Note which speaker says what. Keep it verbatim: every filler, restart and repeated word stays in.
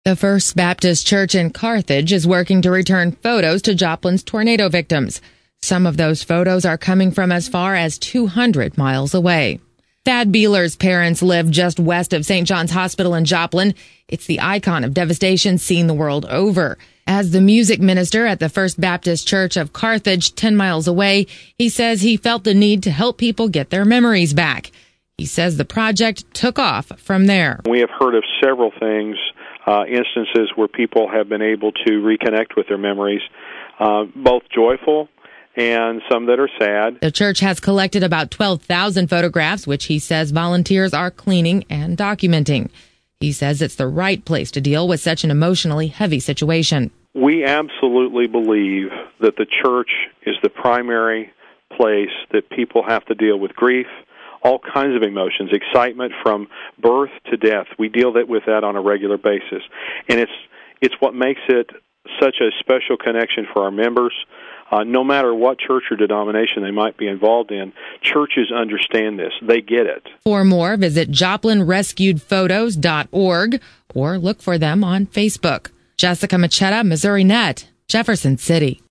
Speaker 1: The First Baptist Church in Carthage is working to return photos to Joplin's tornado victims. Some of those photos are coming from as far as two hundred miles away. Thad Beeler's parents live just west of Saint John's Hospital in Joplin. It's the icon of devastation seen the world over. As the music minister at the First Baptist Church of Carthage, ten miles away, he says he felt the need to help people get their memories back. He says the project took off from there.
Speaker 2: We have heard of several things, uh, instances where people have been able to reconnect with their memories, uh, both joyful and some that are sad.
Speaker 1: The church has collected about twelve thousand photographs, which he says volunteers are cleaning and documenting. He says it's the right place to deal with such an emotionally heavy situation.
Speaker 2: We absolutely believe that the church is the primary place that people have to deal with grief, all kinds of emotions, excitement from birth to death. We deal with that on a regular basis. And it's it's what makes it such a special connection for our members. Uh, no matter what church or denomination they might be involved in, churches understand this. They get it.
Speaker 1: For more, visit Joplin Rescued Photos dot org or look for them on Facebook. Jessica Machetta, Missouri Net, Jefferson City.